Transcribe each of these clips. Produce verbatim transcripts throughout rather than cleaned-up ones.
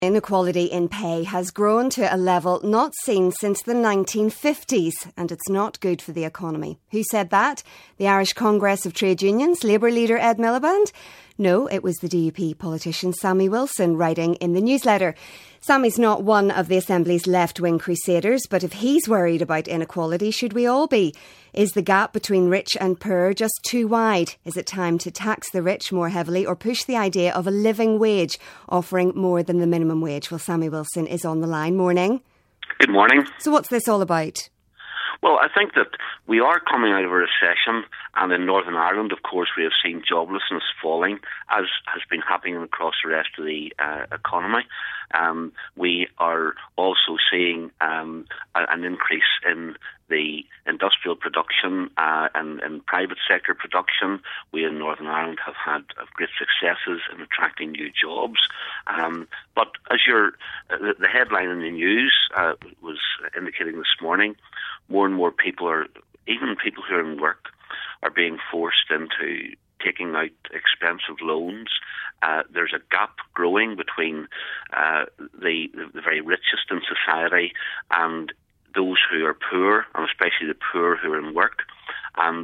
Inequality in pay has grown to a level not seen since the nineteen fifties, and it's not good for the economy. Who said that? The Irish Congress of Trade Unions, Labour leader Ed Miliband? No, it was the D U P politician Sammy Wilson writing in the newsletter. Sammy's not one of the Assembly's left-wing crusaders, but if he's worried about inequality, should we all be? Is the gap between rich and poor just too wide? Is it time to tax the rich more heavily or push the idea of a living wage offering more than the minimum wage? Well, Sammy Wilson is on the line. Morning. Good morning. So what's this all about? Well, I think that we are coming out of a recession, and in Northern Ireland, of course, we have seen joblessness falling, as has been happening across the rest of the uh, economy. Um, we are also seeing um, a, an increase in the industrial production uh, and, and private sector production. We in Northern Ireland have had uh, great successes in attracting new jobs. Um, but as your uh, the, the headline in the news uh, was indicating this morning, more and more people are, even people who are in work, are being forced into taking out expensive loans. Uh, there's a gap growing between uh, the, the very richest in society and those who are poor, and especially the poor who are in work. And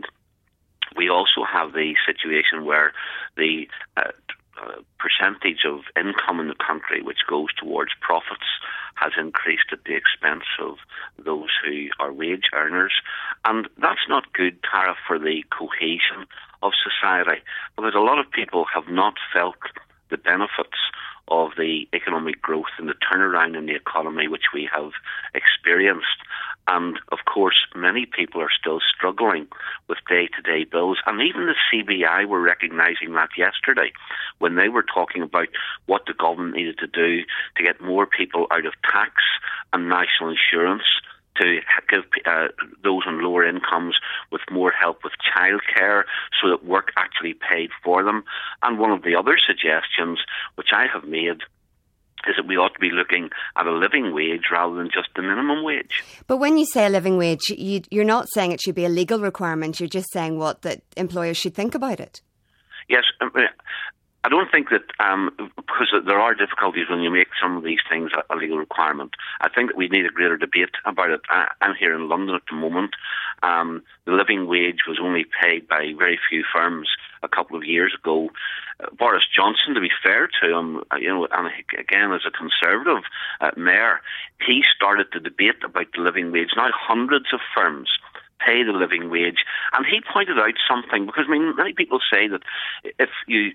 we also have the situation where the uh, uh, percentage of income in the country which goes towards profits has increased at the expense of those who are wage earners. And that's not good, Tara, for the cohesion of society, because a lot of people have not felt the benefits of the economic growth and the turnaround in the economy which we have experienced. And of course, many people are still struggling with day-to-day bills. And even the C B I were recognising that yesterday when they were talking about what the government needed to do to get more people out of tax and national insurance, to give uh, those on lower incomes with more help with childcare so that work actually paid for them. And one of the other suggestions, which I have made, is that we ought to be looking at a living wage rather than just the minimum wage. But when you say a living wage, you, you're not saying it should be a legal requirement. You're just saying what that employers should think about it. Yes. Um, I don't think that, um, because there are difficulties when you make some of these things a legal requirement. I think that we need a greater debate about it. I, I'm here in London at the moment. Um, the living wage was only paid by very few firms a couple of years ago. Uh, Boris Johnson, to be fair to him, uh, you know, and again as a Conservative uh, mayor, he started the debate about the living wage. Now hundreds of firms pay the living wage, and he pointed out something, because I mean, many people say that if you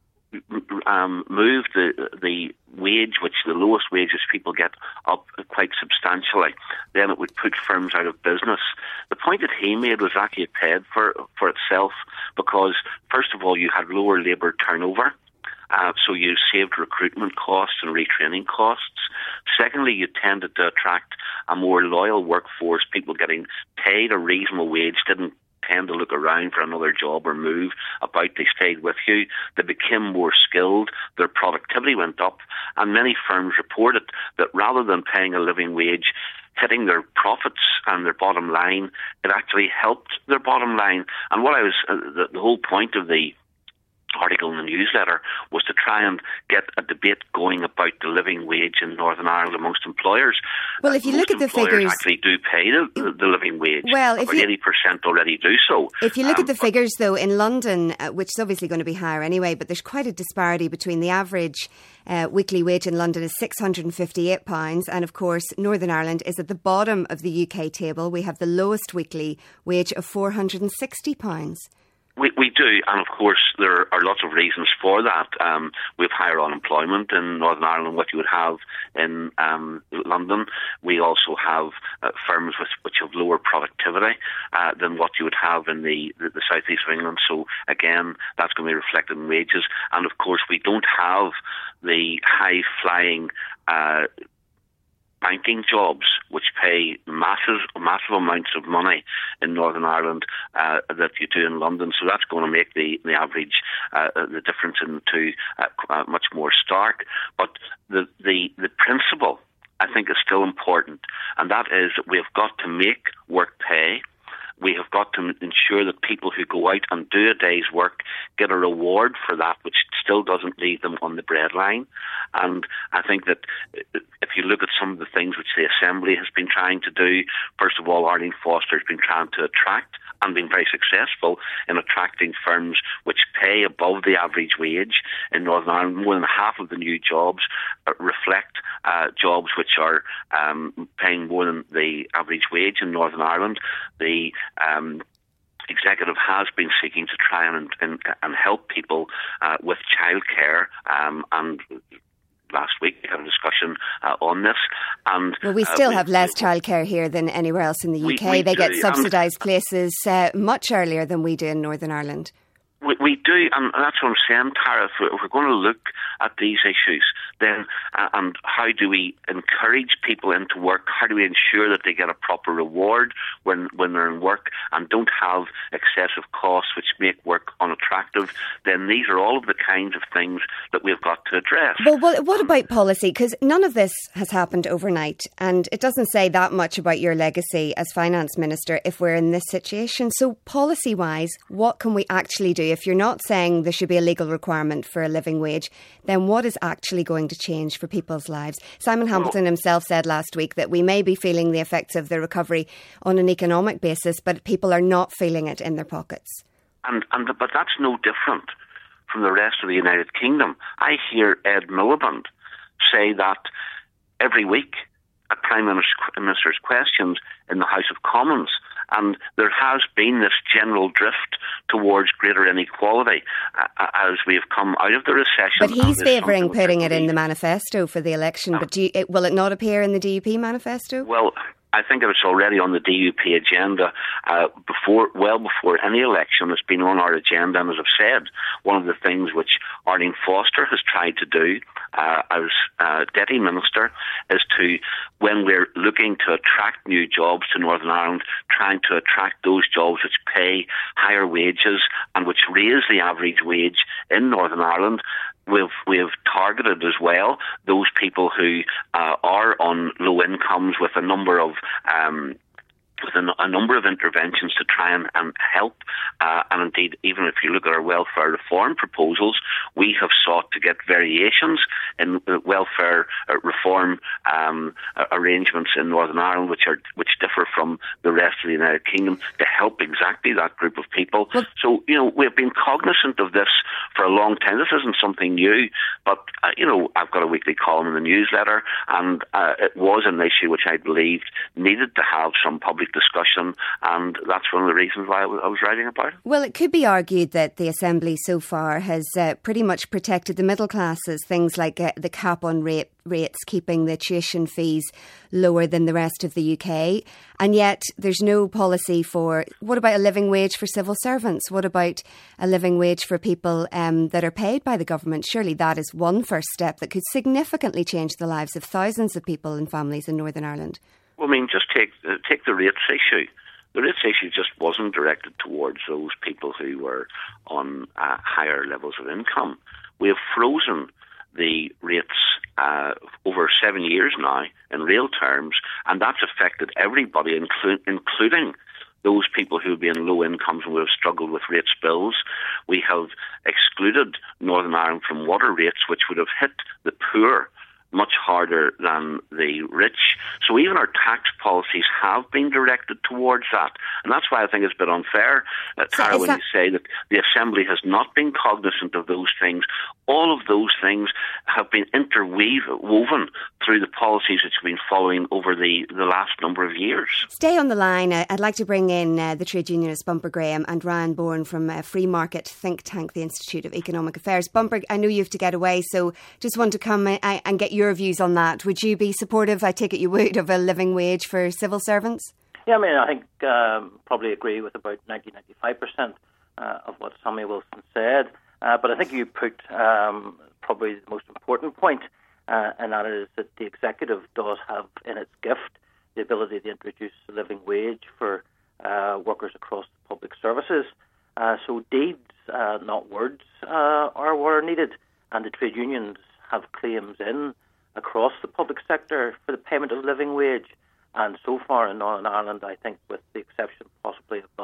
Um, move the the wage, which the lowest wages people get, up quite substantially, then it would put firms out of business. The point that he made was actually it paid for for itself, because first of all you had lower labour turnover, uh, so you saved recruitment costs and retraining costs. Secondly, you tended to attract a more loyal workforce. People getting paid a reasonable wage didn't tend to look around for another job or move about. They stayed with you. They became more skilled. Their productivity went up. And many firms reported that rather than paying a living wage, hitting their profits and their bottom line, it actually helped their bottom line. And what I was, uh, the, the whole point of the article in the newsletter was to try and get a debate going about the living wage in Northern Ireland amongst employers. Well, if you Most look at the figures, actually do pay the, the, the living wage. Well, if about you, eighty percent already do so. If you look um, at the figures, though, in London, uh, which is obviously going to be higher anyway, but there's quite a disparity between the average uh, weekly wage in London is six hundred fifty-eight pounds, and of course Northern Ireland is at the bottom of the U K table. We have the lowest weekly wage of four hundred sixty pounds. We, we do, and of course there are lots of reasons for that. Um, we have higher unemployment in Northern Ireland than what you would have in um, London. We also have uh, firms with, which have lower productivity uh, than what you would have in the, the, the southeast of England. So again, that's going to be reflected in wages. And of course we don't have the high-flying uh banking jobs which pay massive massive amounts of money in Northern Ireland uh, that you do in London. So that's going to make the, the average, uh, the difference in the two uh, uh, much more stark. But the, the, the principle, I think, is still important, and that is that we've got to make work pay. we have got to ensure that people who go out and do a day's work get a reward for that, which still doesn't leave them on the breadline. And I think that if you look at some of the things which the Assembly has been trying to do, first of all, Arlene Foster has been trying to attract and been very successful in attracting firms which pay above the average wage in Northern Ireland. More than half of the new jobs uh, reflect uh, jobs which are um, paying more than the average wage in Northern Ireland. The um, executive has been seeking to try and and, and help people uh, with childcare um, and last week we had a discussion uh, on this. And well, we still uh, have less childcare here than anywhere else in the U K. We, we they do. get subsidised places uh, much earlier than we do in Northern Ireland. We, we do, and that's what I'm saying, Tara. If we're, if we're going to look at these issues, then uh, and how do we encourage people into work? How do we ensure that they get a proper reward when, when they're in work and don't have excessive costs which make work unattractive? Then these are all of the kinds of things that we've got to address. Well, what, what about policy? Because none of this has happened overnight, and it doesn't say that much about your legacy as Finance Minister if we're in this situation. So policy-wise, what can we actually do? If you're not saying there should be a legal requirement for a living wage, then what is actually going to change for people's lives? Simon Hamilton himself said last week that we may be feeling the effects of the recovery on an economic basis, but people are not feeling it in their pockets. And, and But that's no different from the rest of the United Kingdom. I hear Ed Miliband say that every week at Prime Minister's questions in the House of Commons. And there has been this general drift towards greater inequality uh, as we have come out of the recession. But he's favouring putting it in the manifesto for the election. Uh, but do you, it, will it not appear in the D U P manifesto? Well, I think it's already on the D U P agenda uh, before, well before any election. It's been on our agenda, and as I've said, one of the things which Arlene Foster has tried to do uh, as uh, Deputy Minister is to, when we're looking to attract new jobs to Northern Ireland, trying to attract those jobs which pay higher wages and which raise the average wage in Northern Ireland. We've we've targeted as well those people who uh, are on low incomes with a number of um, with a, a number of interventions to try and, and help. Uh, and indeed, even if you look at our welfare reform proposals, we have sought to get variations in uh, welfare uh, reform um, uh, arrangements in Northern Ireland, which are which differ from the rest of the United Kingdom, to help exactly that group of people. Well, so, you know, we've been cognizant of this for a long time. This isn't something new, but, uh, you know, I've got a weekly column in the newsletter, and uh, it was an issue which I believed needed to have some public discussion, and that's one of the reasons why I was, I was writing about it. Well, it could be argued that the Assembly so far has uh, pretty much protected the middle classes, things like uh, the cap on rate, rates, keeping the tuition fees lower than the rest of the U K, and yet there's no policy for, what about a living wage for civil servants? What about a living wage for people um, that are paid by the government? Surely that is one first step that could significantly change the lives of thousands of people and families in Northern Ireland. Well, I mean, just take uh, take the rates issue. The rates issue just wasn't directed towards those people who were on uh, higher levels of income. We have frozen the rates uh, over seven years now in real terms, and that's affected everybody, inclu- including those people who have been in low incomes and who have struggled with rates bills. We have excluded Northern Ireland from water rates, which would have hit the poor much harder than the rich. So even our tax policies have been directed towards that. And that's why I think it's a bit unfair, uh, Tara, when that- you say that the Assembly has not been cognizant of those things. All of those things have been interwoven through the policies which have been following over the, the last number of years. Stay on the line. I'd like to bring in uh, the trade unionist Bumper Graham and Ryan Bourne from uh, Free Market think tank, the Institute of Economic Affairs. Bumper, I know you have to get away, so just want to come uh, and get your views on that. Would you be supportive, I take it you would, of a living wage for civil servants? Yeah, I mean, I think um, probably agree with about ninety to ninety-five percent uh, of what Sammy Wilson said. Uh, but I think you put um, probably the most important point, uh, and that is that the executive does have in its gift the ability to introduce a living wage for uh, workers across the public services. Uh, so deeds, uh, not words, uh, are what are needed, and the trade unions have claims in across the public sector for the payment of living wage. And so far in Northern Ireland, I think with the exception possibly of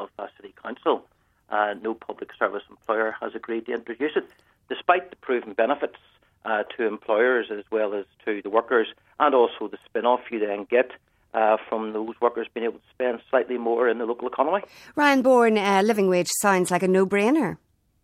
uh, no public service employer has agreed to introduce it, despite the proven benefits uh, to employers as well as to the workers, and also the spin-off you then get uh, from those workers being able to spend slightly more in the local economy. Ryan Bourne, uh, living wage sounds like a no-brainer.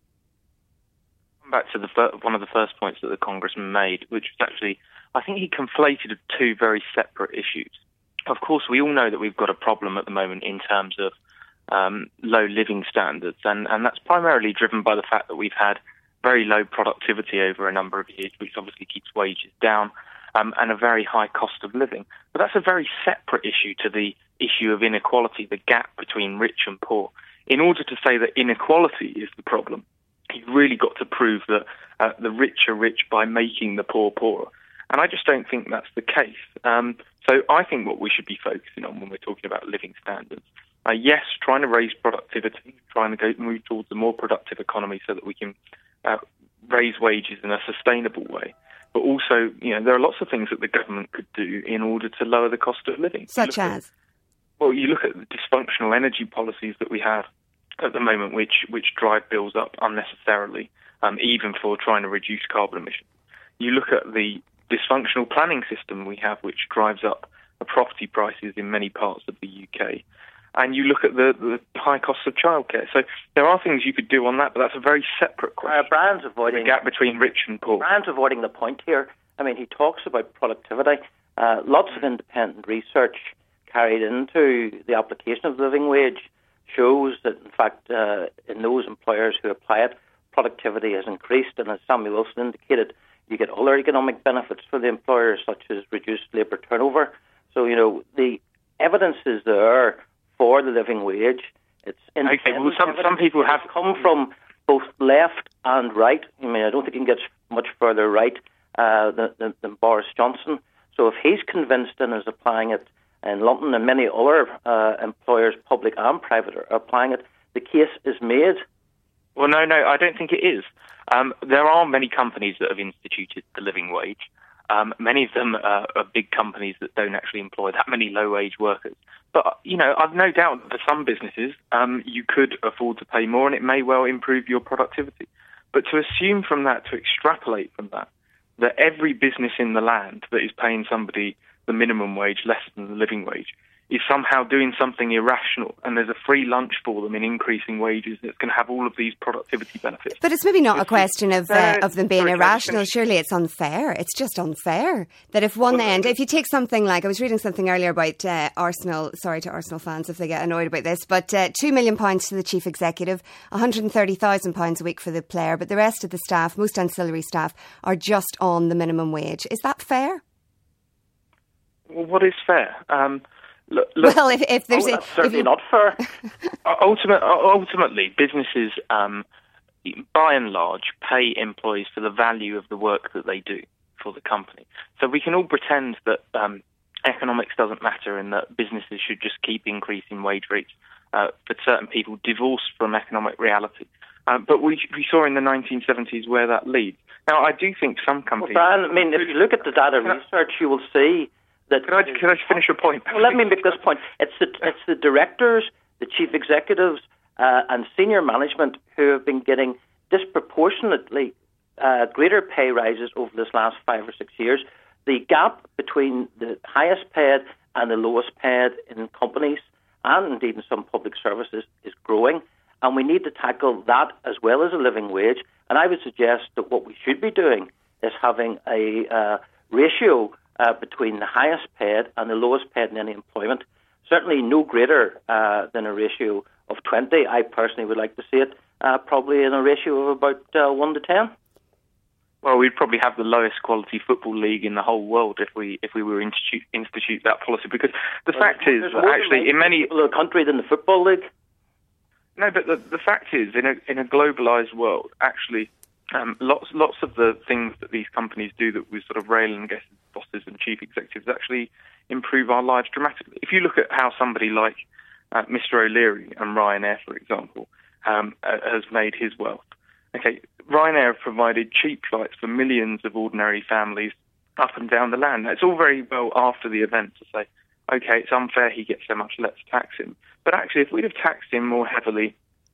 Back to the fir- one of the first points that the Congressman made, which was actually, I think he conflated two very separate issues. Of course, we all know that we've got a problem at the moment in terms of um, low living standards, and, and that's primarily driven by the fact that we've had very low productivity over a number of years, which obviously keeps wages down, um, and a very high cost of living. But that's a very separate issue to the issue of inequality, the gap between rich and poor. In order to say that inequality is the problem, you've really got to prove that uh, the rich are rich by making the poor poorer. And I just don't think that's the case. Um, so I think what we should be focusing on when we're talking about living standards, uh, yes, trying to raise productivity, trying to go move towards a more productive economy so that we can uh, raise wages in a sustainable way. But also, you know, there are lots of things that the government could do in order to lower the cost of living. Such as? At, well, you look at the dysfunctional energy policies that we have at the moment, which which drive bills up unnecessarily, um, even for trying to reduce carbon emissions. You look at the dysfunctional planning system we have, which drives up the property prices in many parts of the U K. And you look at the, the high costs of childcare. So there are things you could do on that, but that's a very separate question. Uh, Brian's avoiding the gap between rich and poor. Brian's avoiding the point here. I mean, he talks about productivity. Uh, lots of independent research carried into the application of the living wage shows that, in fact, uh, in those employers who apply it, productivity has increased. And as Samuel Wilson indicated, you get other economic benefits for the employers, such as reduced labour turnover. So, you know, the evidence is there for the living wage. It's okay. Well, some some people have come from both left and right. I mean, I don't think you can get much further right uh, than, than, than Boris Johnson. So if he's convinced and is applying it in London, and many other uh, employers, public and private, are applying it, the case is made. Well, no, no, I don't think it is. Um, there are many companies that have instituted the living wage. Um, many of them uh, are big companies that don't actually employ that many low-wage workers. But, you know, I've no doubt that for some businesses, um, you could afford to pay more and it may well improve your productivity. But to assume from that, to extrapolate from that, that every business in the land that is paying somebody the minimum wage less than the living wage is somehow doing something irrational, and there's a free lunch for them in increasing wages that's going to have all of these productivity benefits. But it's maybe not it's, a question of uh, of them being sorry, irrational. Surely it's unfair. It's just unfair that if one well, end, if you take something like, I was reading something earlier about uh, Arsenal, sorry to Arsenal fans if they get annoyed about this, but uh, two million pounds to the chief executive, one hundred thirty thousand pounds a week for the player, but the rest of the staff, most ancillary staff, are just on the minimum wage. Is that fair? Well, what is fair? Um, Look, look, well, if, if there's oh, a, that's certainly if not fair. Ultimate, ultimately, businesses, um, by and large, pay employees for the value of the work that they do for the company. So we can all pretend that um, economics doesn't matter and that businesses should just keep increasing wage rates uh, for certain people, divorced from economic reality. Uh, but we, we saw in the nineteen seventies where that leads. Now, I do think some companies... Well, Brian, I mean, if you look at the data research, you will see that... Can I, can I finish your point? Well, let me make this point. It's the, it's the directors, the chief executives, uh, and senior management who have been getting disproportionately uh, greater pay rises over this last five or six years. The gap between the highest paid and the lowest paid in companies, and indeed in some public services, is growing. And we need to tackle that as well as a living wage. And I would suggest that what we should be doing is having a uh, ratio Uh, between the highest paid and the lowest paid in any employment, certainly no greater uh, than a ratio of twenty. I personally would like to see it uh, probably in a ratio of about uh, one to ten. Well, we'd probably have the lowest quality football league in the whole world if we if we were institute institute that policy. Because the well, fact is, that actually, in many people in the country than the football league. No, but the, the fact is, in a in a globalised world, actually. Um, lots, lots of the things that these companies do that we sort of rail against bosses and chief executives actually improve our lives dramatically. If you look at how somebody like uh, Mister O'Leary and Ryanair, for example, um, uh, has made his wealth. Okay, Ryanair have provided cheap flights for millions of ordinary families up and down the land. Now, it's all very well after the event to say, okay, it's unfair he gets so much, let's tax him. But actually, if we'd have taxed him more heavily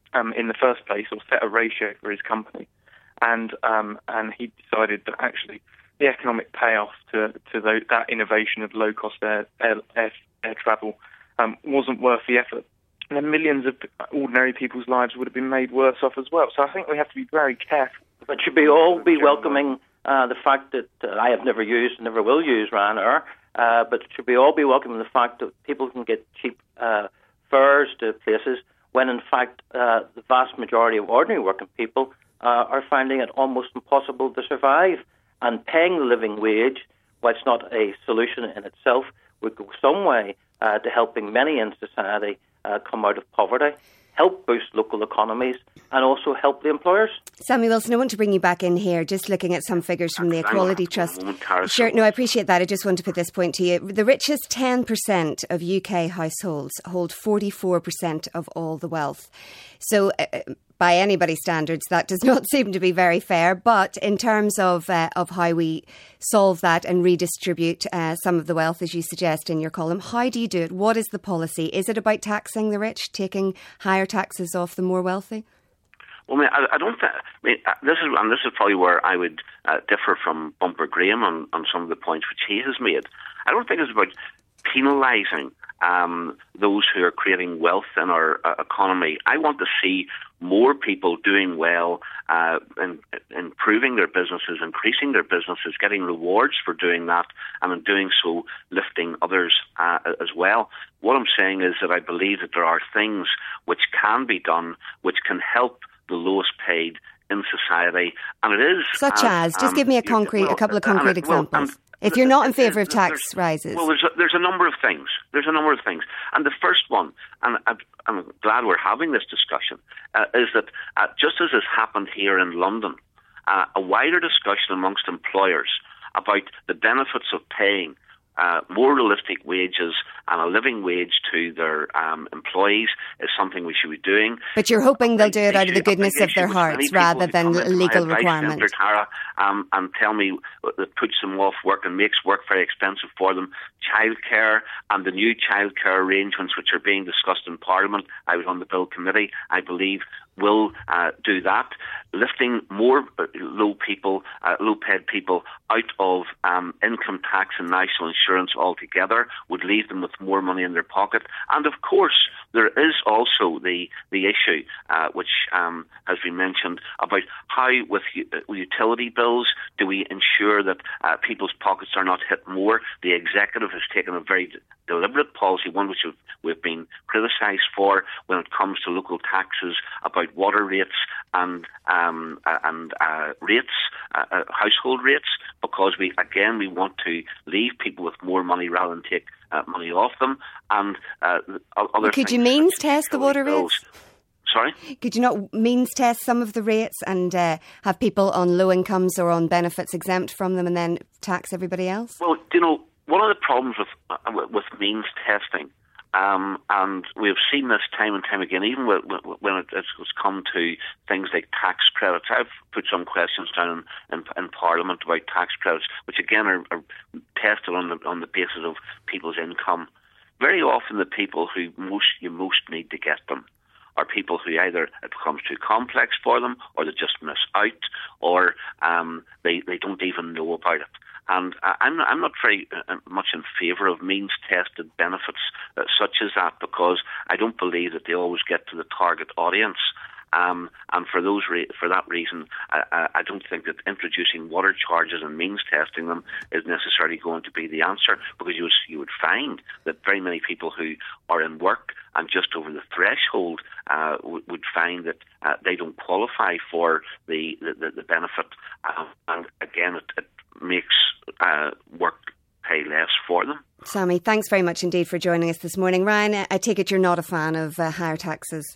um, in the first place, or set a ratio for his company. And um, and he decided that actually the economic payoff to to the, that innovation of low cost air air, air, air travel um, wasn't worth the effort. And then millions of ordinary people's lives would have been made worse off as well. So I think we have to be very careful. But should we all be welcoming uh, the fact that uh, I have never used and never will use Ryanair, uh, but should we all be welcoming the fact that people can get cheap uh, fares to places when in fact uh, the vast majority of ordinary working people Uh, are finding it almost impossible to survive, and paying the living wage, while it's not a solution in itself, would go some way uh, to helping many in society uh, come out of poverty, help boost local economies, and also help the employers. Sammy Wilson, I want to bring you back in here, just looking at some figures from the Equality Trust. Sure, no, I appreciate that. I just want to put this point to you. The richest ten percent of U K households hold forty-four percent of all the wealth. So uh, by anybody's standards, that does not seem to be very fair. But in terms of uh, of how we solve that and redistribute uh, some of the wealth, as you suggest in your column, how do you do it? What is the policy? Is it about taxing the rich, taking higher taxes off the more wealthy? Well, I, mean, I, I don't think. I mean, this is and this is probably where I would uh, differ from Bumper Graham on, on some of the points which he has made. I don't think it's about penalising um, those who are creating wealth in our uh, economy. I want to see more people doing well, uh, and improving their businesses, increasing their businesses, getting rewards for doing that, and in doing so, lifting others uh, as well. What I'm saying is that I believe that there are things which can be done, which can help the lowest paid in society, and it is such as, as just um, give me a concrete, well, a couple of concrete it, well, examples. If you're not in favour of tax rises. Well, there's a, there's a number of things. There's a number of things. And the first one, and I'm, I'm glad we're having this discussion, uh, is that uh, just as has happened here in London, uh, a wider discussion amongst employers about the benefits of paying uh, more realistic wages and a living wage to their um, employees is something we should be doing. But you're hoping they'll do it out of the goodness of their hearts rather than legal requirement. Tara, um, and tell me that puts them off work and makes work very expensive for them. Childcare and the new childcare arrangements which are being discussed in Parliament, I was on the Bill Committee, I believe will uh, do that. Lifting more low people, uh, low-paid people out of um, income tax and national insurance altogether would leave them with more money in their pocket. And of course, there is also the the issue uh, which um, has been mentioned about how, with uh, utility bills, do we ensure that uh, people's pockets are not hit more. The executive has taken a very deliberate policy, one which we've, we've been criticised for when it comes to local taxes, about water rates and um, uh, and uh, rates, uh, uh, household rates, because we again we want to leave people with more money rather than take uh, money off them. And uh, other could you means test the water bills. rates? Sorry? Could you not means test some of the rates and uh, have people on low incomes or on benefits exempt from them and then tax everybody else? Well, you know, one of the problems with uh, with means testing, um, and we've seen this time and time again, even when it, it's come to things like tax credits. I've put some questions down in, in, in Parliament about tax credits, which again are, are tested on the on the basis of people's income. Very often, the people who most you most need to get them are people who either it becomes too complex for them, or they just miss out, or um, they they don't even know about it. And uh, I'm I'm not very uh, much in favour of means tested benefits uh, such as that, because I don't believe that they always get to the target audience. Um, and for those re- for that reason, I, I don't think that introducing water charges and means testing them is necessarily going to be the answer, because you would, you would find that very many people who are in work and just over the threshold uh, w- would find that uh, they don't qualify for the, the, the benefit. Uh, and again, it, it makes uh, work pay less for them. Sammy, thanks very much indeed for joining us this morning. Ryan, I take it you're not a fan of uh, higher taxes?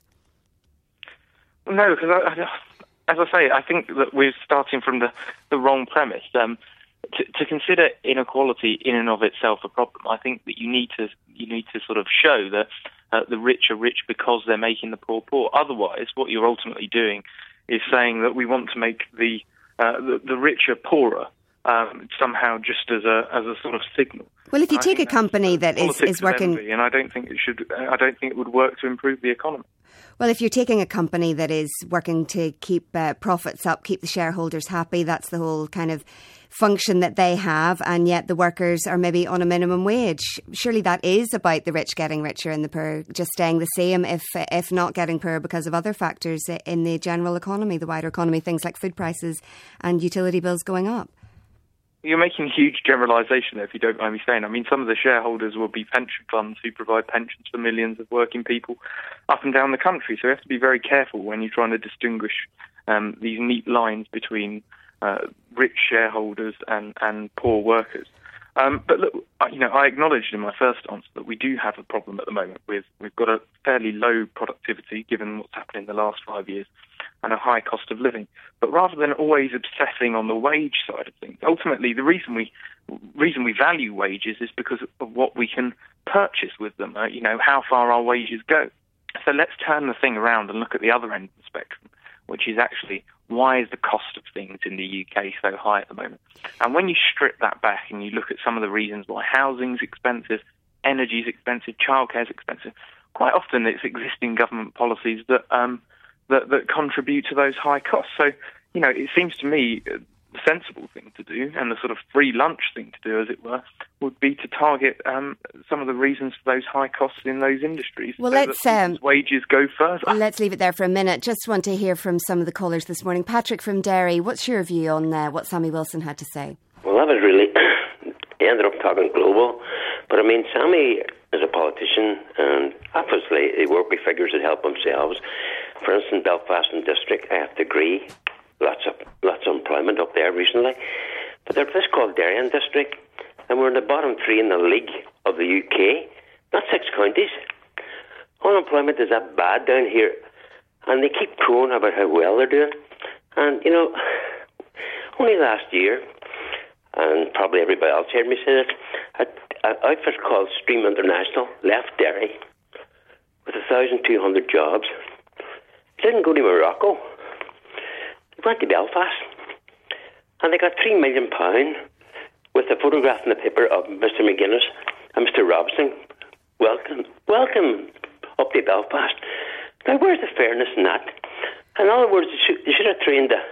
No, because I, I, as I say, I think that we're starting from the, the wrong premise. Um, to, to consider inequality in and of itself a problem, I think that you need to you need to sort of show that uh, the rich are rich because they're making the poor poor. Otherwise, what you're ultimately doing is saying that we want to make the uh, the, the richer poorer. Um, somehow, just as a as a sort of signal. Well, if you I take a company that is, is working, envy, and I don't think it should. I don't think it would work to improve the economy. Well, if you're taking a company that is working to keep uh, profits up, keep the shareholders happy, that's the whole kind of function that they have, and yet the workers are maybe on a minimum wage. Surely that is about the rich getting richer and the poor just staying the same, if if not getting poorer because of other factors in the general economy, the wider economy, things like food prices and utility bills going up. You're making a huge generalisation there, if you don't mind me saying. I mean, some of the shareholders will be pension funds who provide pensions for millions of working people up and down the country. So you have to be very careful when you're trying to distinguish um, these neat lines between uh, rich shareholders and, and poor workers. Um, but look, you know, I acknowledged in my first answer that we do have a problem at the moment with we've got a fairly low productivity given what's happened in the last five years and a high cost of living. But rather than always obsessing on the wage side of things, ultimately the reason we reason we value wages is because of what we can purchase with them. Uh, you know, how far our wages go. So let's turn the thing around and look at the other end of the spectrum, which is actually why is the cost of things in the U K so high at the moment? And when you strip that back and you look at some of the reasons why housing's expensive, energy's expensive, childcare's expensive, quite often it's existing government policies that um, that, that contribute to those high costs. So, you know, it seems to me the sensible thing to do, and the sort of free lunch thing to do, as it were, would be to target um, some of the reasons for those high costs in those industries. Well, so let's that um, wages go further. Let's leave it there for a minute. Just want to hear from some of the callers this morning. Patrick from Derry, what's your view on uh, what Sammy Wilson had to say? Well, that was really he ended up talking global, but I mean, Sammy is a politician, and obviously they work with figures that help themselves. For instance, Belfast and District, I have to agree, lots of lots of employment up there recently. But there's this called Darien District, and we're in the bottom three in the league of the U K, not six counties. Unemployment is that bad down here, and they keep crowing about how well they're doing. And, you know, only last year, and probably everybody else heard me say this, an outfit called Stream International left Derry with one thousand two hundred jobs. They didn't go to Morocco. They went to Belfast. And they got three million pounds with a photograph in the paper of Mister McGuinness and Mister Robson. Welcome, welcome up to Belfast. Now, where's the fairness in that? In other words, they should, they should have trained the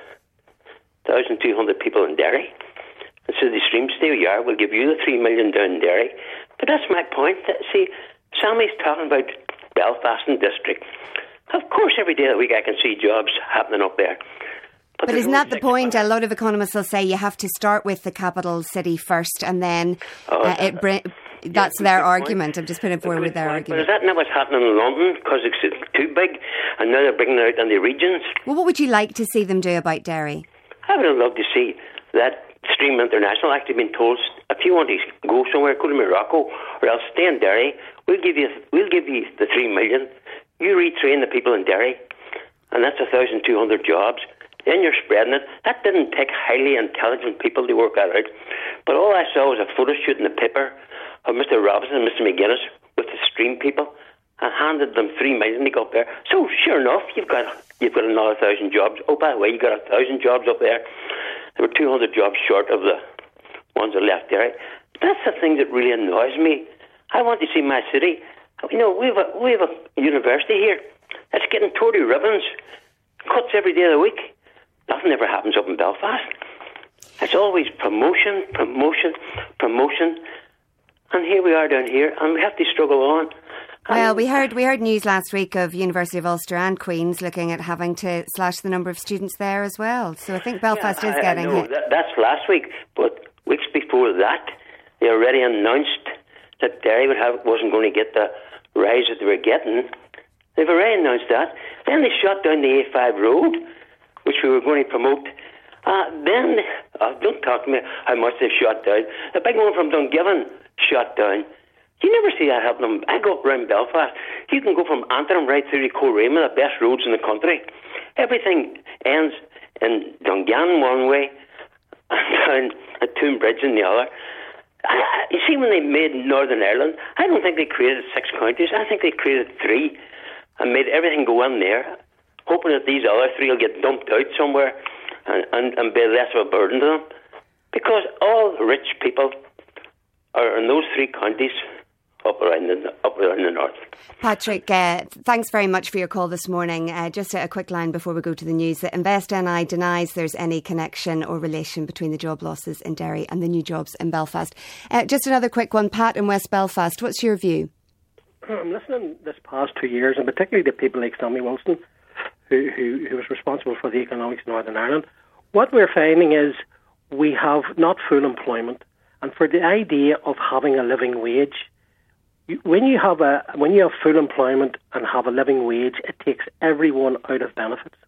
one thousand two hundred people in Derry. And so the stream stay you are, we'll give you the three million down in Derry. But that's my point. See, Sammy's talking about Belfast and District. Of course, every day of the week I can see jobs happening up there. But, but isn't that the point? A lot of economists will say you have to start with the capital city first, and then oh, uh, it bring, that's yeah, their argument. Point. I'm just putting forward with their point. argument. But is that not what's happening in London? Because it's too big, and now they're bringing it out in the regions. Well, what would you like to see them do about Derry? I would love to see that Stream International actually been told, if you want to go somewhere, go to Morocco, or else stay in Derry. We'll give you, we'll give you the three million. You retrain the people in Derry, and that's one thousand two hundred jobs. Then you're spreading it. That didn't take highly intelligent people to work that out. But all I saw was a photo shoot in the paper of Mister Robinson and Mister McGuinness with the Stream people, and handed them three million to go up there. So sure enough, you've got you've got another thousand jobs. Oh, by the way, you got a thousand jobs up there. There were two hundred jobs short of the ones that left Derry. That's the thing that really annoys me. I want to see my city. You know, we have a we have a university here that's getting Tory ribbons, cuts every day of the week. Nothing ever happens up in Belfast. It's always promotion, promotion, promotion. And here we are down here, and we have to struggle on. Well, we heard we heard news last week of University of Ulster and Queen's looking at having to slash the number of students there as well. So I think Belfast yeah, is getting I know. hit. That, that's last week, but weeks before that, they already announced that Derry would have wasn't going to get the rise that they were getting. They've already announced that. Then they shut down the A five road, which we were going to promote. Uh, then, uh, don't talk to me how much they've shut down. The big one from Dungiven shut down. You never see that happening. I go up around Belfast. You can go from Antrim right through to Coleraine, the best roads in the country. Everything ends in Dungannon one way and down at Toonbridge in the other. Uh, you see, when they made Northern Ireland, I don't think they created six counties. I think they created three and made everything go in there, hoping that these other three will get dumped out somewhere and, and, and be less of a burden to them. Because all the rich people are in those three counties up around the, up around the north. Patrick, uh, thanks very much for your call this morning. Uh, just a, a quick line before we go to the news. That Invest N I denies there's any connection or relation between the job losses in Derry and the new jobs in Belfast. Uh, just another quick one, Pat, in West Belfast. What's your view? I'm listening this past two years, and particularly to people like Sammy Wilson, who, who, who was responsible for the economics in Northern Ireland. What we're finding is we have not full employment, and for the idea of having a living wage, you, when you have a when you have full employment and have a living wage, it takes everyone out of benefits.